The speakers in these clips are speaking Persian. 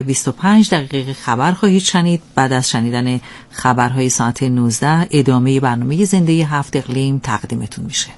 25 دقیقه خبر خواهید شنید. بعد از شنیدن خبرهای ساعت 19 ادامه برنامه زنده 7 اقلیم تقدیمتون میشه.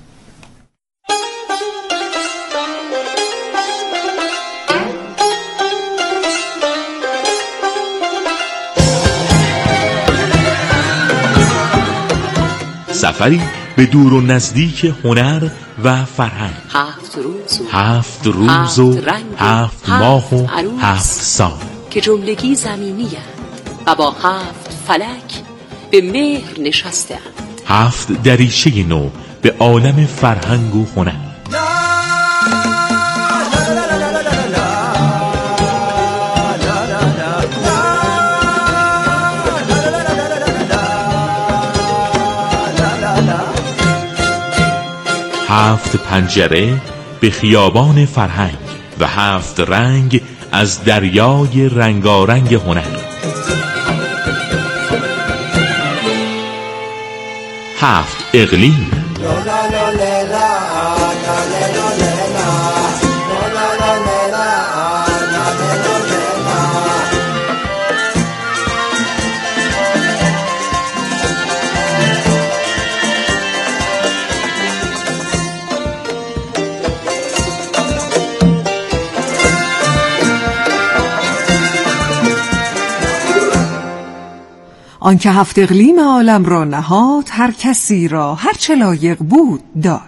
سفری به دور و نزدیک هنر و فرهنگ. 7 روز و 7 ماه و 7 سال که جملگی زمینی هست و با 7 فلک به مهر نشسته اند. 7 دریچه نو به عالم فرهنگ و هنر. هفت پنجره به خیابان فرهنگ و 7 رنگ از دریای رنگارنگ هنر. 7 اقلیم. آنکه 7 اقلیم عالم را نهاد، هر کسی را هر چه لایق بود داد.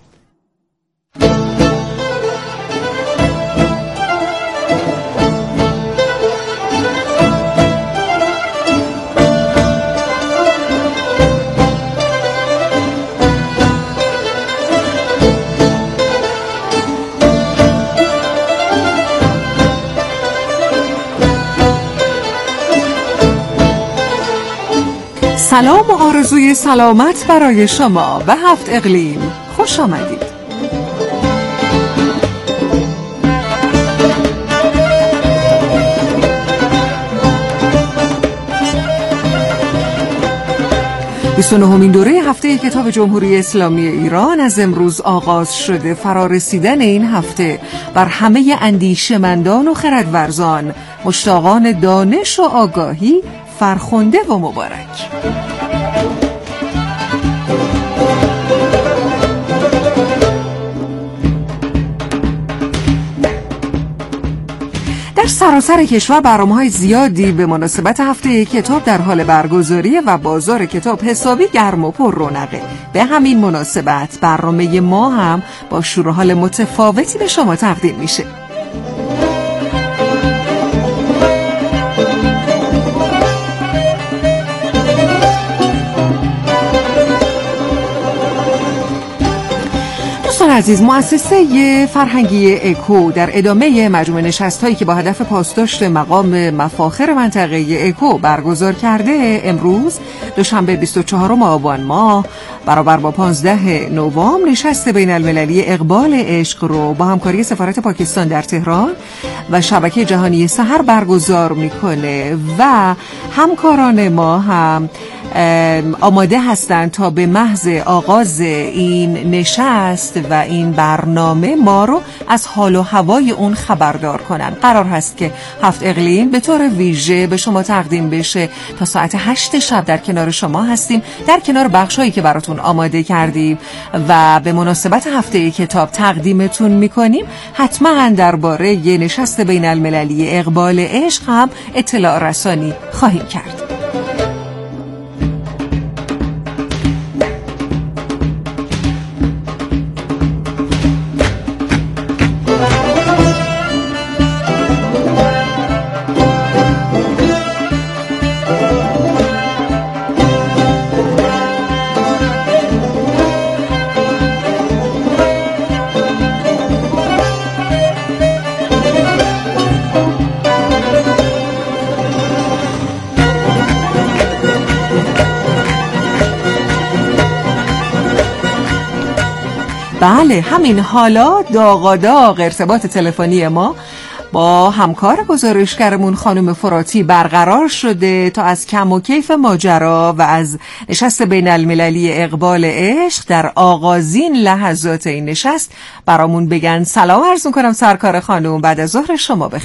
سلام و آرزوی سلامت برای شما به 7 اقلیم. خوش آمدید. بیست دوره هفته کتاب جمهوری اسلامی ایران از امروز آغاز شده. فرارسیدن این هفته بر همه اندیشمندان و خردورزان، مشتاقان دانش و آگاهی فرخنده و مبارک. در سراسر کشور برنامه‌های زیادی به مناسبت هفته کتاب در حال برگزاری و بازار کتاب حسابی گرم و پر رونقه. به همین مناسبت برنامه ما هم با شور و حال متفاوتی به شما تقدیم میشه. عزیز، مؤسسه فرهنگی اکو در ادامه مجموعه نشست‌هایی که با هدف پاسداشت مقام مفاخر منطقه اکو برگزار کرده، امروز دوشنبه 24 آبان ماه برابر با 15 نوامبر نشست بین المللی اقبال عشق رو با همکاری سفارت پاکستان در تهران و شبکه جهانی سحر برگزار میکنه و همکاران ما هم آماده هستند تا به محض آغاز این نشست و این برنامه ما رو از حال و هوای اون خبردار کنن. قرار هست که 7 اقلیم به طور ویژه به شما تقدیم بشه. تا ساعت 8 شب در کنار شما هستیم، در کنار بخشایی که براتون آماده کردیم و به مناسبت هفته کتاب تقدیمتون میکنیم. حتما درباره یه نشست بین المللی اقبال عشق هم اطلاع رسانی خواهیم کرد. بله، همین حالا داغ ارتباط تلفنی ما با همکار گزارشگرمون خانم فراتی برقرار شده تا از کم و کیف ماجرا و از نشست بین المللی اقبال عشق در آغازین لحظات این نشست برامون بگن. سلام عرض می‌کنم سرکار خانم، بعد از ظهر شما بخیر.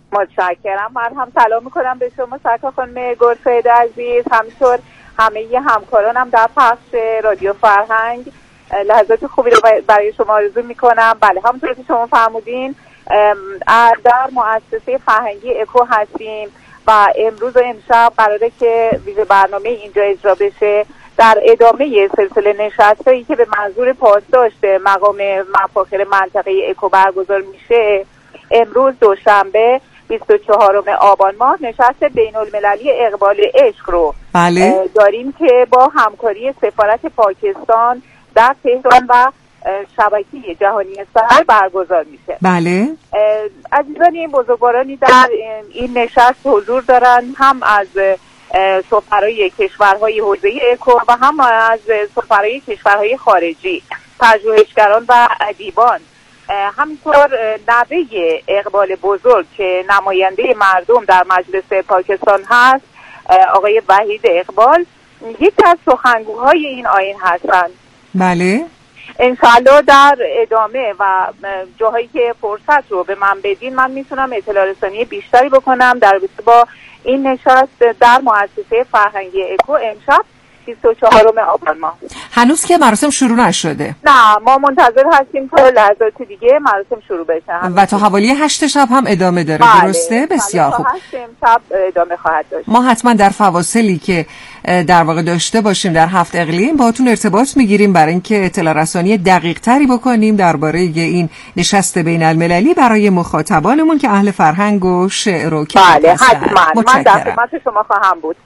متشکرم. من هم سلام میکنم به شما سرکار خانم گلفریده عزیز، همینطور همه همکارانم در پخش رادیو فرهنگ. لحظات خوبی رو برای شما آرزو میکنم. بله، همونطور که شما فرمودین در مؤسسه فرهنگی اکو هستیم و امروز و امشب قراره که ویژه برنامه اینجا اجرا بشه در ادامه سلسله نشستایی که به منظور پاسداشت مقام مفاخر منطقه اکو برگزار میشه. امروز دوشنبه 24 آبان ماه نشست بین المللی اقبال عشق رو داریم که با همکاری سفارت پاکستان در تهران و شبکه جهانی سحر برگزار میشه. بله. عزیزانی بزرگوارانی در این نشست حضور دارن، هم از سفرای کشورهای حوزه اکو و هم از سفرای کشورهای خارجی، پژوهشگران و ادیبان. همینطور نوه اقبال بزرگ که نماینده مردم در مجلس پاکستان هست، آقای وحید اقبال، یکی از سخنگوهای این آیین هستند. بله. انشاءالله در ادامه و جاهایی که فرصت رو به من بدین من میتونم اطلاع رسانی بیشتری بکنم در رابطه با این نشست در مؤسسه فرهنگی اکو امشب 24 آبان ماه. هنوز که مراسم شروع نشده؟ نه، ما منتظر هستیم تا لحظات دیگه مراسم شروع بشه و تا حوالی 8 شب هم ادامه داره. بله. درسته؟ بسیار خوب. 8 شب ادامه خواهد داشت. ما حتما در فواصلی که در واقع داشته باشیم در 7 اقلیم باهاتون ارتباط میگیریم برای اینکه اطلاع رسانی دقیق تری بکنیم درباره این نشست بین المللی برای مخاطبانمون که اهل فرهنگ و شعر و کتاب بله هستن. حتما. من در خدمت شما خواهم بود.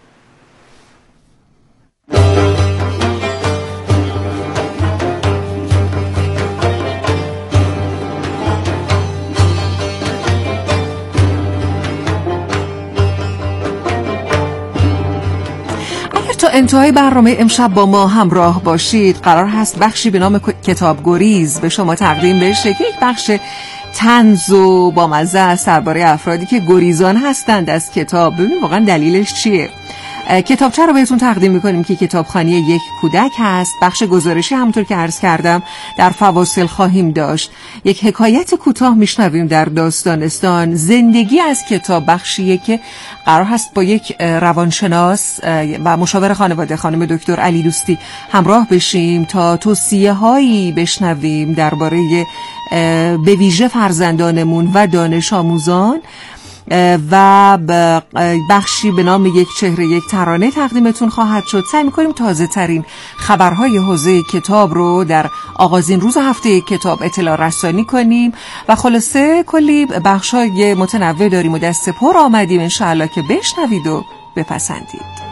تا انتهای برنامه امشب با ما همراه باشید. قرار هست بخشی به نام کتاب گریز به شما تقدیم بشه که یک بخش طنز و بامزه است درباره افرادی که گریزان هستند از کتاب. ببین واقعا دلیلش چیه. کتابچه رو بهتون تقدیم میکنیم که کتابخانه یک کودک هست. بخش گزارشی همونطور که عرض کردم در فواصل خواهیم داشت. یک حکایت کوتاه میشنویم در داستانستان. زندگی از کتاب بخشیه که قرار هست با یک روانشناس و مشاور خانواده خانم دکتر علی دوستی همراه بشیم تا توصیه هایی بشنویم درباره به ویژه فرزندانمون و دانش آموزان. و بخشی به نام یک چهره یک ترانه تقدیمتون خواهد شد. سعی می‌کنیم تازه ترین خبرهای حوزه کتاب رو در آغازین روز هفته کتاب اطلاع رسانی کنیم و خلاصه کلی بخش‌های متنوع داریم و دست پر آمدیم انشاءالله که بشنوید و بپسندید.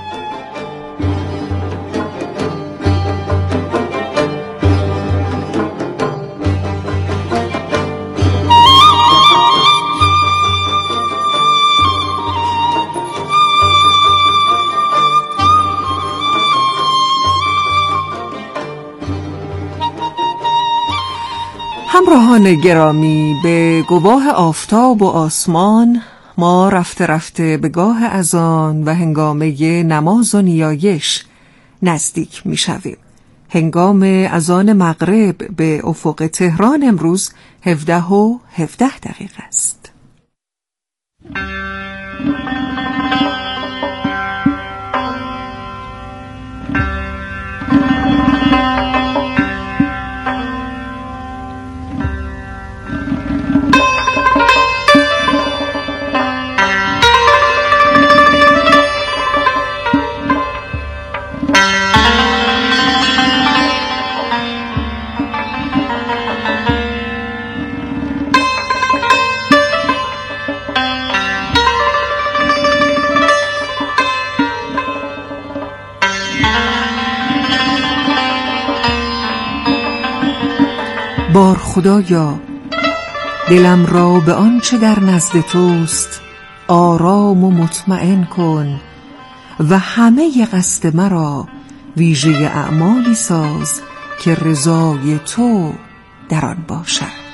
همراهان گرامی، به گواه آفتاب و آسمان ما رفته رفته به گاه اذان و هنگامه نماز و نیایش نزدیک می شویم. هنگام اذان مغرب به افق تهران امروز 17:17 است. بار خدایا دلم را به آنچه در نزد توست آرام و مطمئن کن و همه قصد مرا ویژه اعمالی ساز که رضای تو در آن باشد.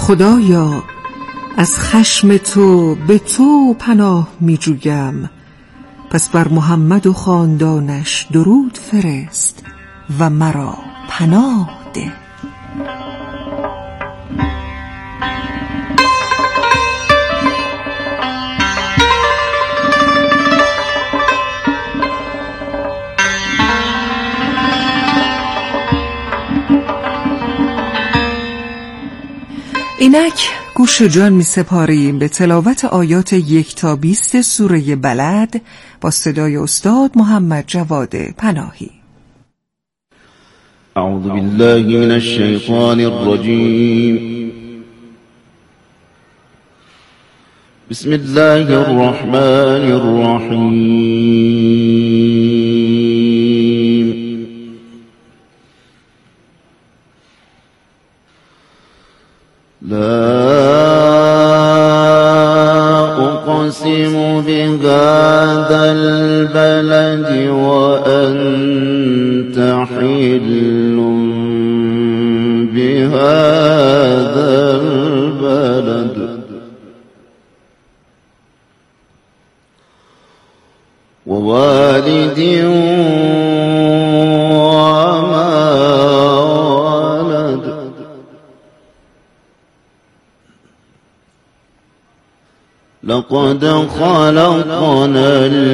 خدایا از خشم تو به تو پناه می جویم، پس بر محمد و خاندانش درود فرست و مرا پناه ده. اینک گوش جان می سپاریم به تلاوت آیات 1 تا 20 سوره بلد با صدای استاد محمد جواد پناهی. اعوذ بالله من الشیطان الرجیم. بسم الله الرحمن الرحیم. لا أقسم بهذا البلد وأنت حل بهذا البلد ووالد لقد خلقنا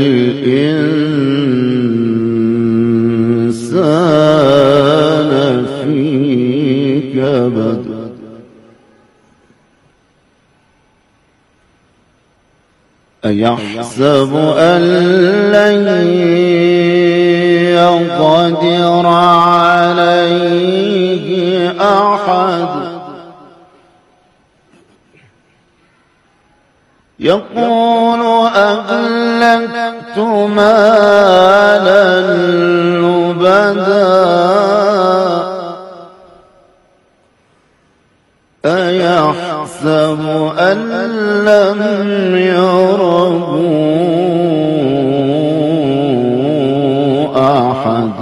الإنسان في كبد أيحسب أن لن يقدر عليه أحد يقول أهلكت مالا لبدا أيحسب أن لم يره أحد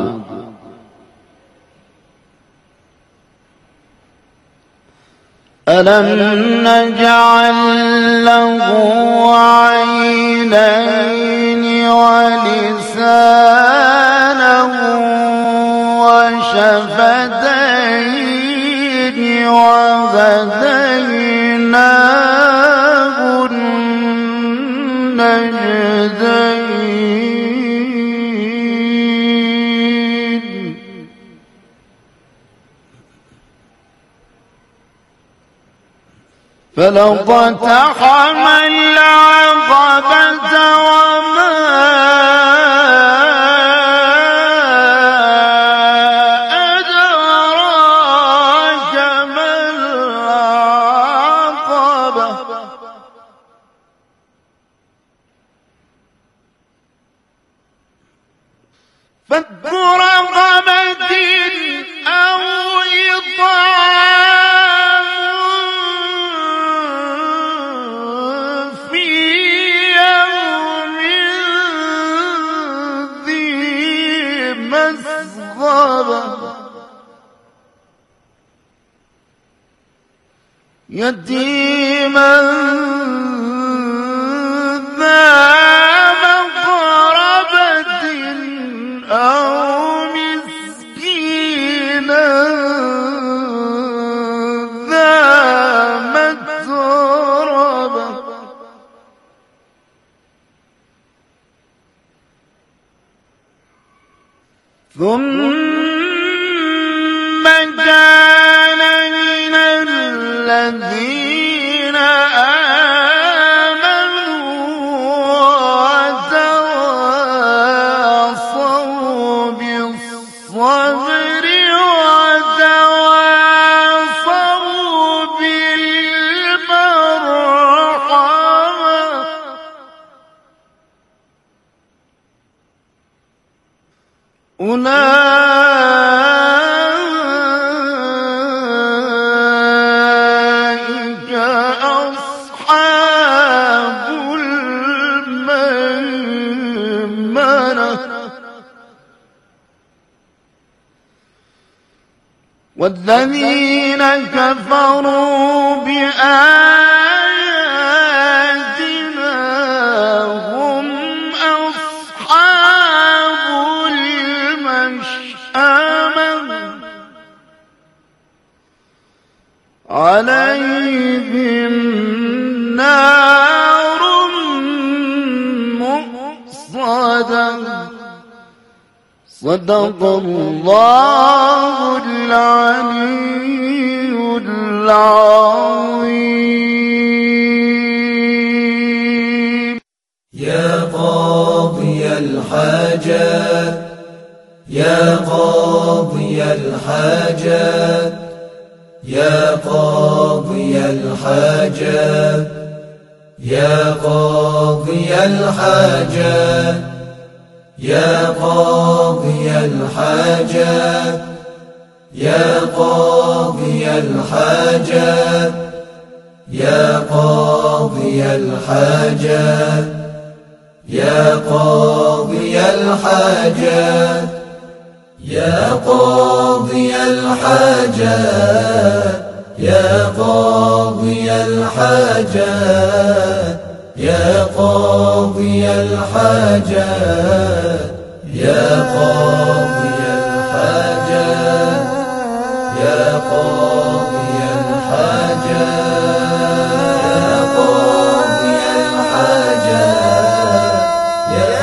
ألم نجعل له عينين ولسانا وشفتين وهديناه النجدين فلقتحم العقبة وما أدراك ما العقبة فك رقبة أو إطعام في يوم ذي مسغبة يتيما ذا مقربة أو مسكينا ذا متربة ثم كان من الذين آمنوا وتواصوا بالصبر وتواصوا بالمرحمة أولئك أصحاب الميمنة والذين كفروا بآياتنا هم أصحاب المشأمة عليهم نار مؤصدة صدق الله العلي العظيم. يا قاضي الحاجات يا قاضي الحاجات يا قاضي الحاجات يا قاضي الحاجات يا قاضي الحاجات يا قاضي الحاجات يا قاضي الحاجات يا قاضي الحاجات يا قاضي الحاجات يا قاضي الحاجات يا قاضي الحاجات يا قاضي الحاجات يا قاضي الحاجات يا قاضي الحاجات يا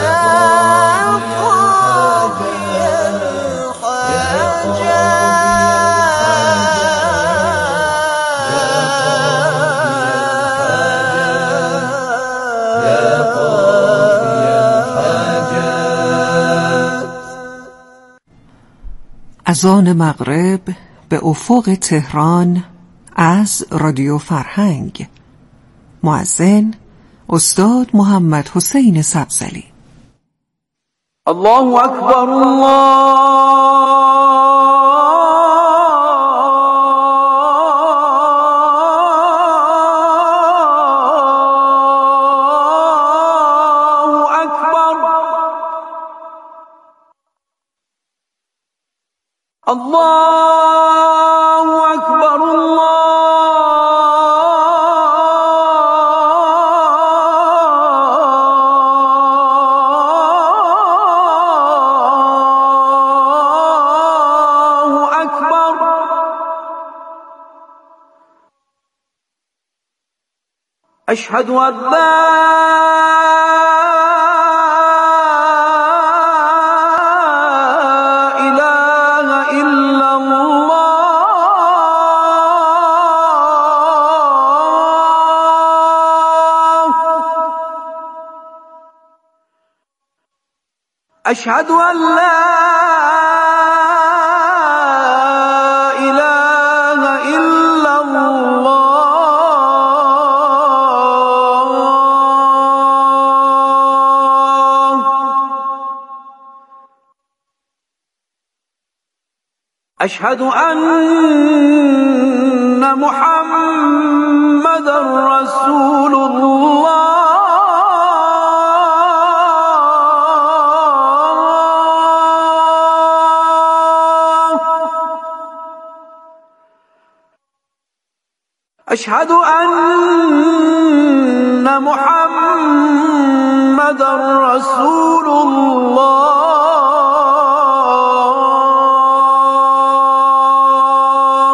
از آن مغرب به افق تهران از رادیو فرهنگ. مؤذن استاد محمد حسین سبزلی. الله اکبر الله اکبر الله اکبر. اشهد ان أشهد أن لا إله إلا الله. أشهد أن محمد رسول الله. أشهد أن محمد رسول الله.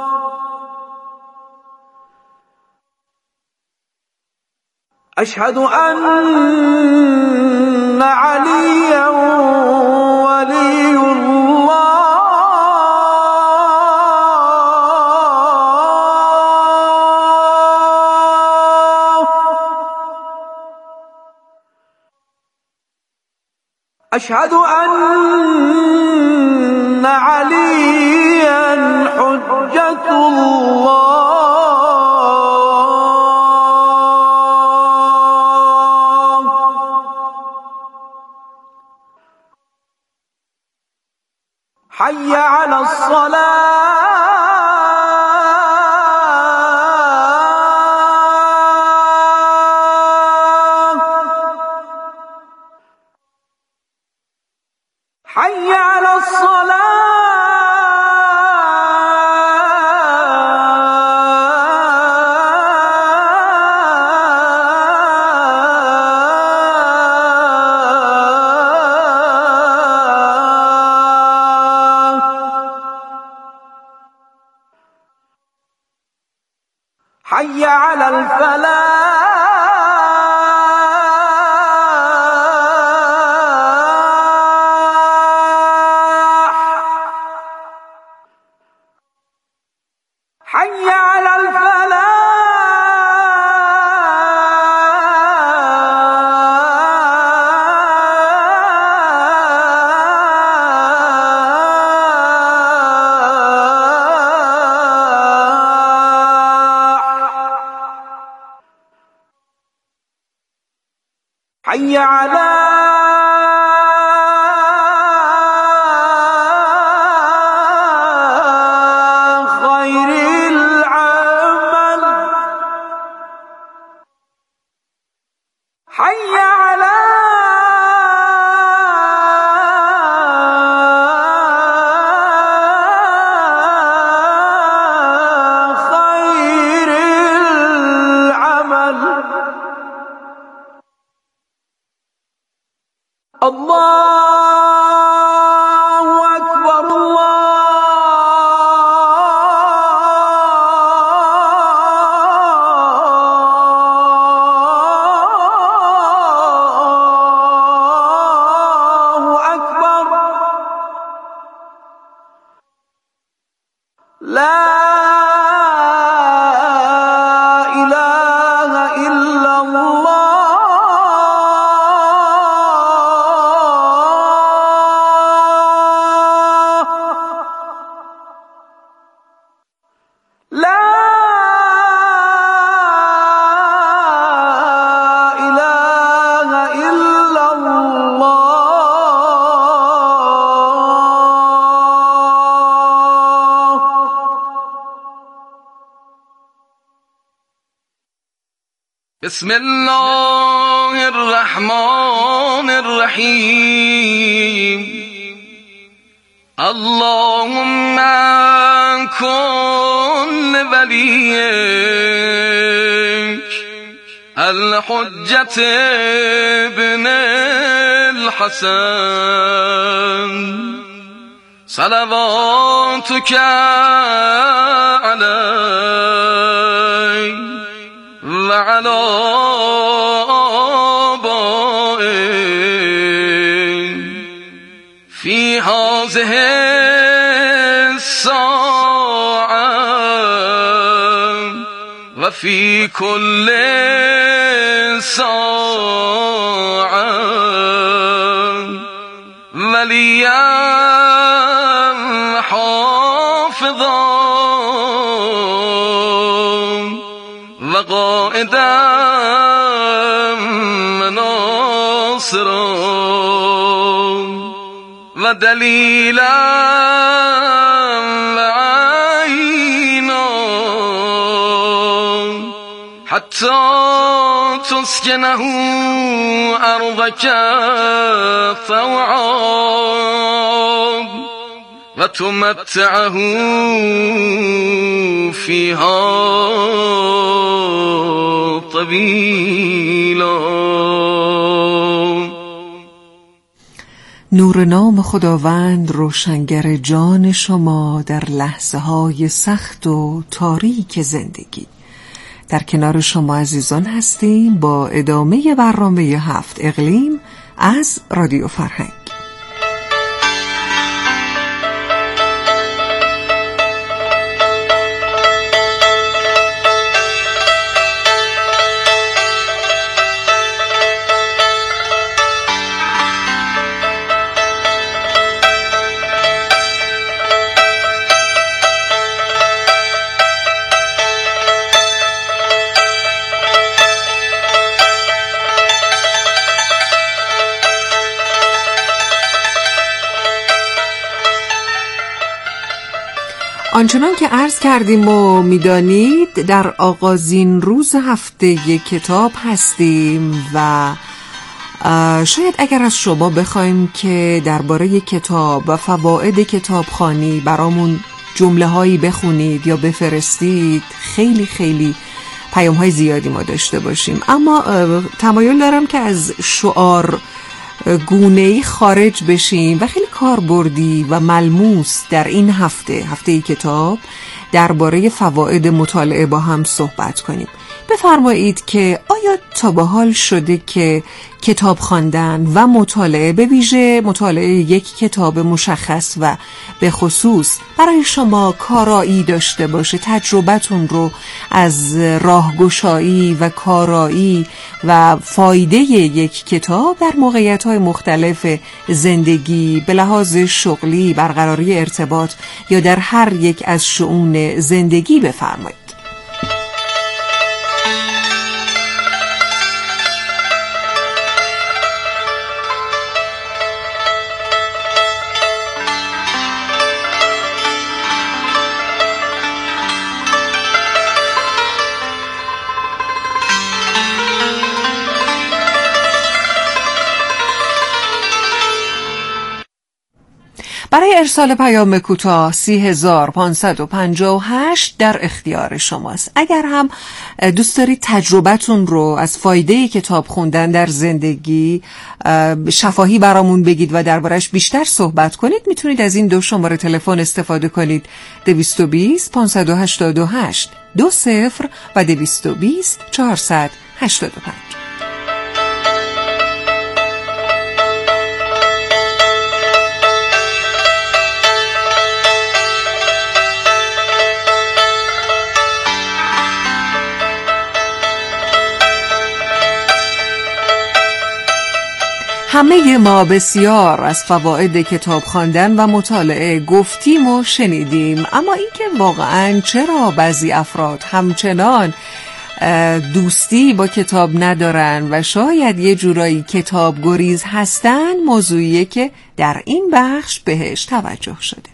أشهد أن عليا ولي الله. أشهد أن عليا حجة الله. حي على الصلاة. حي على الصلاة. حي على الفلاح حي على الفلاح حي على خير العمل حي على خير العمل الله أكبر الله أكبر لا إله إلا الله لا إله إلا الله بسم الله الرحمن الرحيم اللهم كن وليك الحجة ابن الحسن صلواتك عليه وعلى آبائه في هذه الساعة وفي كل ساعة وليا حافظا وقائدا وناصرا ودليلا وعينا حتى تسكنه أرضك طوعا وتمتعه فيها طويلا. نور نام خداوند روشنگر جان شما در لحظه های سخت و تاریک زندگی. در کنار شما عزیزان هستیم با ادامه برنامه 7 اقلیم از رادیو فرهنگ. آنچنان که عرض کردیم و میدانید در آغازین روز هفته کتاب هستیم و شاید اگر از شما بخوایم که درباره کتاب و فواید کتابخوانی برامون جمله هایی بخونید یا بفرستید خیلی خیلی پیام های زیادی ما داشته باشیم، اما تمایل دارم که از شعار گونه‌ای خارج بشیم و خیلی کاربردی و ملموس در این هفته کتاب درباره فواید مطالعه با هم صحبت کنیم. بفرمایید که آیا تا به حال شده که کتاب خواندن و مطالعه، به ویژه مطالعه یک کتاب مشخص و به خصوص، برای شما کارایی داشته باشه؟ تجربتون رو از راهگشایی و کارایی و فایده یک کتاب در موقعیت‌های مختلف زندگی به لحاظ شغلی، برقراری ارتباط یا در هر یک از شؤون زندگی بفرمایید. برای ارسال پیام کوتاه 30558 در اختیار شماست. اگر هم دوست دارید تجربتون رو از فایده کتاب خوندن در زندگی شفاهی برامون بگید و دربارش بیشتر صحبت کنید، میتونید از این 2 شماره تلفن استفاده کنید: 220 588 20 و 220 485. همه ما بسیار از فواید کتاب خواندن و مطالعه گفتیم و شنیدیم، اما اینکه واقعاً چرا بعضی افراد همچنان دوستی با کتاب ندارن و شاید یه جورایی کتاب گریز هستن، موضوعیه که در این بخش بهش توجه شده.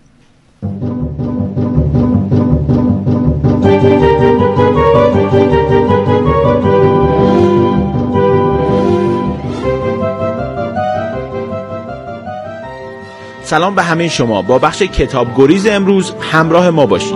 سلام به همه شما. با بخش کتاب گریز امروز همراه ما باشید.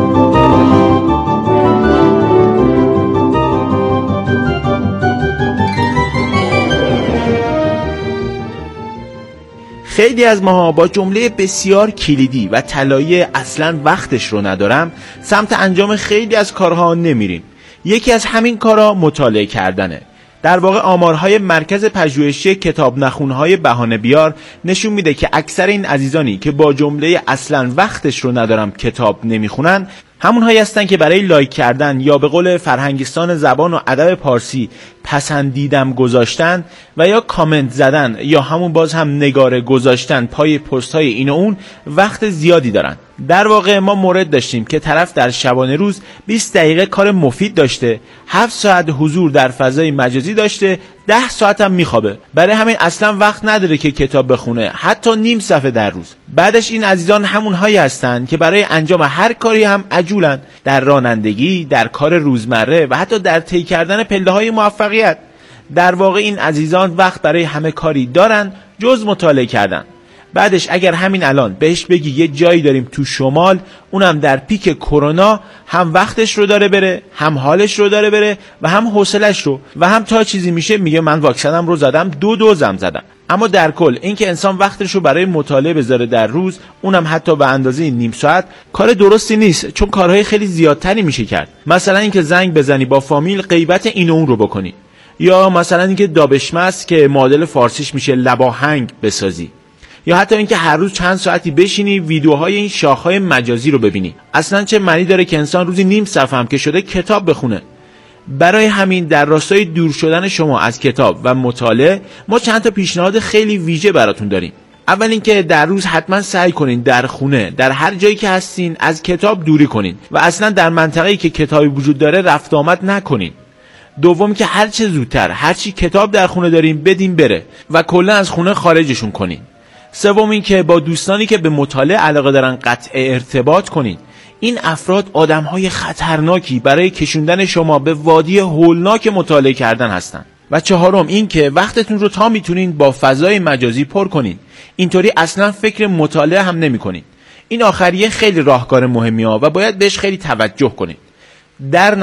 خیلی از ماها با جمله بسیار کلیدی و طلایی اصلاً وقتش رو ندارم سمت انجام خیلی از کارها نمیریم. یکی از همین کارها مطالعه کردنه. در واقع آمارهای مرکز پژوهشی کتاب نخونهای بهانه بیار نشون میده که اکثر این عزیزانی که با جمله اصلاً وقتش رو ندارم کتاب نمیخونن، همونهایی هستن که برای لایک کردن یا به قول فرهنگستان زبان و ادب پارسی پسندیدم گذاشتن و یا کامنت زدن یا همون باز هم نگاره گذاشتن پای پست های این و اون وقت زیادی دارن. در واقع ما مورد داشتیم که طرف در شبانه روز 20 دقیقه کار مفید داشته، 7 ساعت حضور در فضای مجازی داشته، 10 ساعت هم میخوابه. برای همین اصلا وقت نداره که کتاب بخونه، حتی نیم صفحه در روز. بعدش این عزیزان همونهایی هستن که برای انجام هر کاری هم عجولن، در رانندگی، در کار روزمره و حتی در طی کردن پله‌های موفقیت. در واقع این عزیزان وقت برای همه کاری دارن جز مطالعه کردن. بعدش اگر همین الان بهش بگی یه جایی داریم تو شمال، اونم در پیک کرونا، هم وقتش رو داره بره، هم حالش رو داره بره و هم حوصلش رو، و هم تا چیزی میشه میگه من واکسنم رو زدم، 2 دوزم زدم. اما در کل اینکه انسان وقتش رو برای مطالعه بذاره در روز، اونم حتی به اندازه نیم ساعت، کار درستی نیست، چون کارهای خیلی زیادتری میشه کرد. مثلا اینکه زنگ بزنی با فامیل غیبت این و اون رو بکنی، یا مثلا اینکه دابشمس که معادل فارسیش میشه لباهنگ بسازی، یا حتی اینکه هر روز چند ساعتی بشینی ویدیوهای این شاخهای مجازی رو ببینی. اصلا چه معنی داره که انسان روزی نیم صفحه هم که شده کتاب بخونه؟ برای همین در راستای دور شدن شما از کتاب و مطالعه ما چند تا پیشنهاد خیلی ویژه براتون داریم. اول اینکه در روز حتما سعی کنین در خونه، در هر جایی که هستین، از کتاب دوری کنین و اصلا در منطقه‌ای که کتابی وجود داره رفت آمد نکنین. دوم که هر چه زودتر هر چی کتاب در خونه دارین بدین بره و کلا از خونه خارجشون کنین. سوم این که با دوستانی که به مطالعه علاقه دارن قطع ارتباط کنین. این افراد آدم‌های خطرناکی برای کشوندن شما به وادی هولناک مطالعه کردن هستن. و چهارم این که وقتتون رو تا میتونین با فضای مجازی پر کنین. اینطوری اصلا فکر مطالعه هم نمی‌کنین. این آخریه خیلی راهکار مهمیه و باید بهش خیلی توجه کنین. در